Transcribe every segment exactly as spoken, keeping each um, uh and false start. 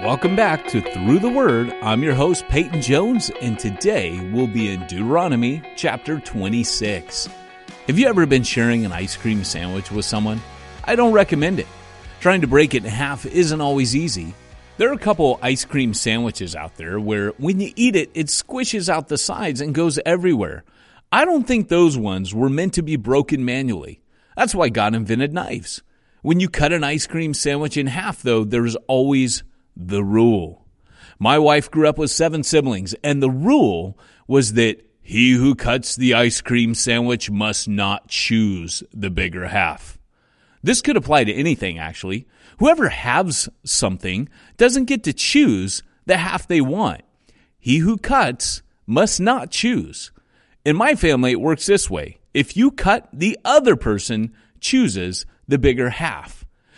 Welcome back to Through the Word. I'm your host, Peyton Jones, and today we'll be in Deuteronomy chapter twenty-six. Have you ever been sharing an ice cream sandwich with someone? I don't recommend it. Trying to break it in half isn't always easy. There are a couple ice cream sandwiches out there where when you eat it, it squishes out the sides and goes everywhere. I don't think those ones were meant to be broken manually. That's why God invented knives. When you cut an ice cream sandwich in half, though, there's always the rule. My wife grew up with seven siblings, and the rule was that he who cuts the ice cream sandwich must not choose the bigger half. This could apply to anything, actually. Whoever has something doesn't get to choose the half they want. He who cuts must not choose. In my family, it works this way. If you cut, the other person chooses the bigger half.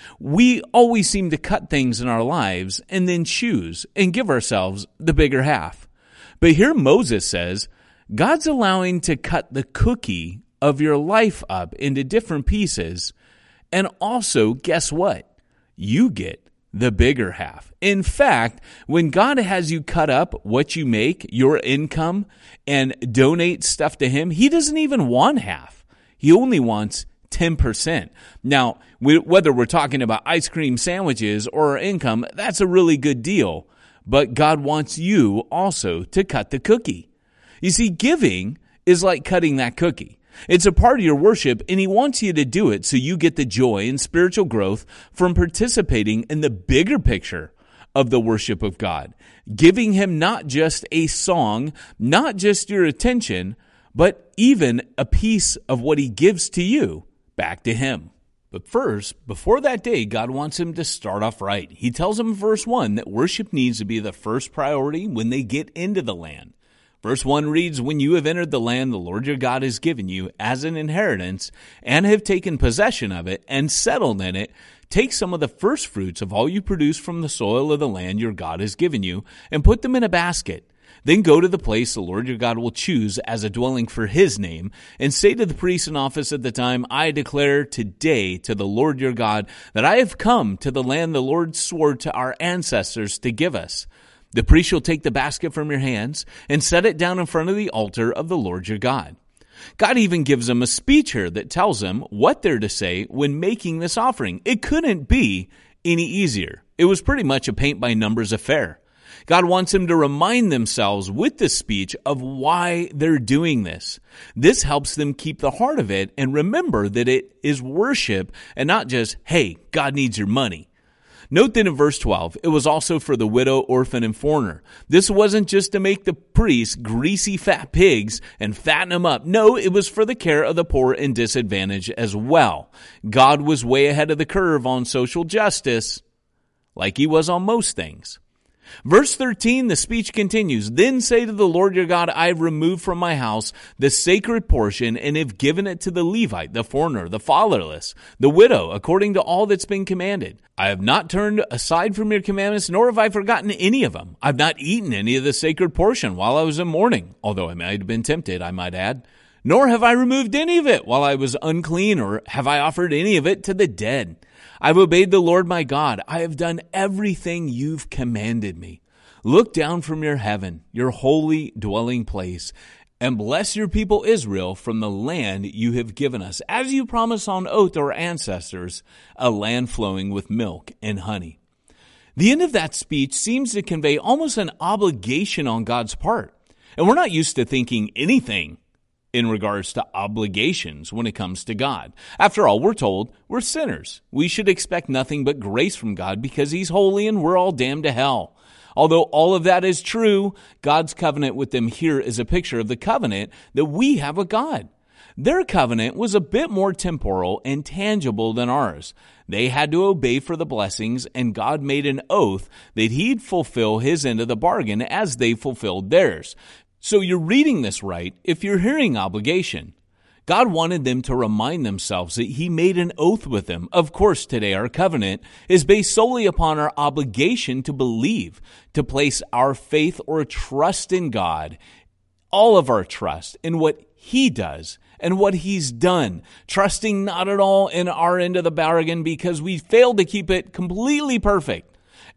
We always seem to cut things in our lives and then choose and give ourselves the bigger half. But here Moses says, God's allowing to cut the cookie of your life up into different pieces. And also, guess what? You get the bigger half. In fact, when God has you cut up what you make, your income, and donate stuff to Him, He doesn't even want half. He only wants ten percent. Now, whether we're talking about ice cream sandwiches or our income, that's a really good deal. But God wants you also to cut the cookie. You see, giving is like cutting that cookie. It's a part of your worship, and He wants you to do it so you get the joy and spiritual growth from participating in the bigger picture of the worship of God. Giving Him not just a song, not just your attention, but even a piece of what He gives to you back to Him. But first, before that day, God wants him to start off right. He tells him in verse one that worship needs to be the first priority when they get into the land. Verse one reads, "When you have entered the land the Lord your God has given you as an inheritance, and have taken possession of it, and settled in it, take some of the first fruits of all you produce from the soil of the land your God has given you, and put them in a basket. Then go to the place the Lord your God will choose as a dwelling for His name, and say to the priest in office at the time, I declare today to the Lord your God that I have come to the land the Lord swore to our ancestors to give us. The priest shall take the basket from your hands and set it down in front of the altar of the Lord your God." God even gives them a speech here that tells them what they're to say when making this offering. It couldn't be any easier. It was pretty much a paint-by-numbers affair. God wants them to remind themselves with this speech of why they're doing this. This helps them keep the heart of it and remember that it is worship and not just, hey, God needs your money. Note that in verse twelve, it was also for the widow, orphan, and foreigner. This wasn't just to make the priests greasy fat pigs and fatten them up. No, it was for the care of the poor and disadvantaged as well. God was way ahead of the curve on social justice, like He was on most things. Verse thirteen, the speech continues, "Then say to the Lord your God, I have removed from my house the sacred portion and have given it to the Levite, the foreigner, the fatherless, the widow, according to all that's been commanded. I have not turned aside from your commandments, nor have I forgotten any of them. I've not eaten any of the sacred portion while I was in mourning, although I might have been tempted, I might add. Nor have I removed any of it while I was unclean, or have I offered any of it to the dead. I've obeyed the Lord my God. I have done everything you've commanded me. Look down from your heaven, your holy dwelling place, and bless your people Israel from the land you have given us, as you promised on oath to our ancestors, a land flowing with milk and honey." The end of that speech seems to convey almost an obligation on God's part. And we're not used to thinking anything in regards to obligations when it comes to God. After all, we're told we're sinners. We should expect nothing but grace from God because He's holy and we're all damned to hell. Although all of that is true, God's covenant with them here is a picture of the covenant that we have with God. Their covenant was a bit more temporal and tangible than ours. They had to obey for the blessings, and God made an oath that He'd fulfill His end of the bargain as they fulfilled theirs. So you're reading this right if you're hearing obligation. God wanted them to remind themselves that He made an oath with them. Of course, today our covenant is based solely upon our obligation to believe, to place our faith or trust in God, all of our trust in what He does and what He's done, trusting not at all in our end of the bargain because we failed to keep it completely perfect.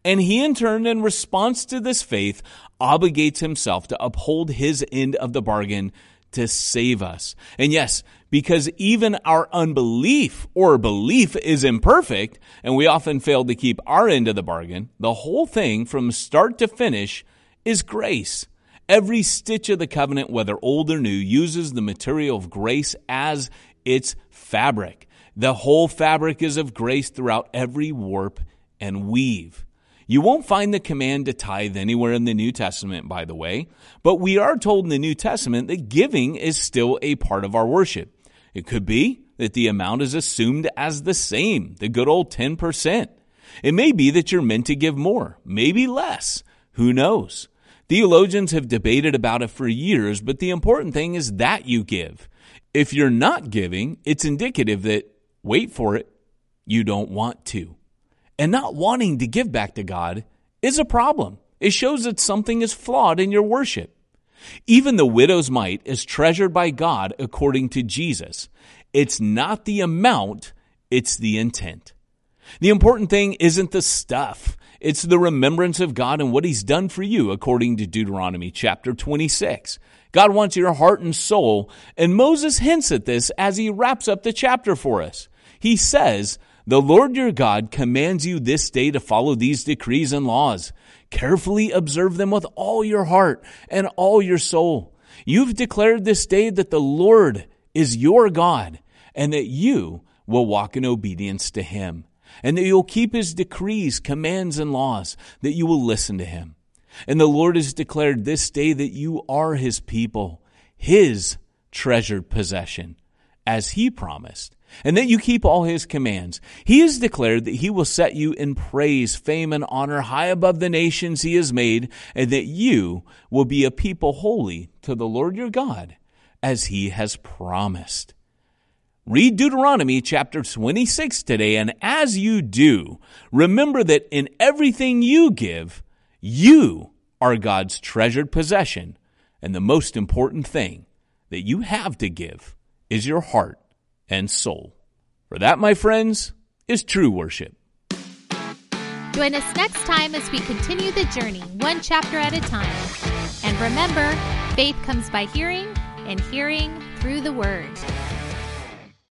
And he in turn, in response to this faith, obligates himself to uphold his end of the bargain to save us. And yes, because even our unbelief or belief is imperfect, and we often fail to keep our end of the bargain, the whole thing from start to finish is grace. Every stitch of the covenant, whether old or new, uses the material of grace as its fabric. The whole fabric is of grace throughout every warp and weave. You won't find the command to tithe anywhere in the New Testament, by the way, but we are told in the New Testament that giving is still a part of our worship. It could be that the amount is assumed as the same, the good old ten percent. It may be that you're meant to give more, maybe less. Who knows? Theologians have debated about it for years, but the important thing is that you give. If you're not giving, it's indicative that, wait for it, you don't want to. And not wanting to give back to God is a problem. It shows that something is flawed in your worship. Even the widow's mite is treasured by God according to Jesus. It's not the amount, it's the intent. The important thing isn't the stuff. It's the remembrance of God and what he's done for you according to Deuteronomy chapter twenty-six. God wants your heart and soul, and Moses hints at this as he wraps up the chapter for us. He says, "The Lord your God commands you this day to follow these decrees and laws. Carefully observe them with all your heart and all your soul. You've declared this day that the Lord is your God, and that you will walk in obedience to him, and that you'll keep his decrees, commands, and laws, that you will listen to him. And the Lord has declared this day that you are his people, his treasured possession, as he promised, and that you keep all his commands. He has declared that he will set you in praise, fame, and honor high above the nations he has made, and that you will be a people holy to the Lord your God, as he has promised." Read Deuteronomy chapter twenty-six today, and as you do, remember that in everything you give, you are God's treasured possession, and the most important thing that you have to give is your heart and soul. For that, my friends, is true worship. Join us next time as we continue the journey, one chapter at a time. And remember, faith comes by hearing, and hearing through the Word.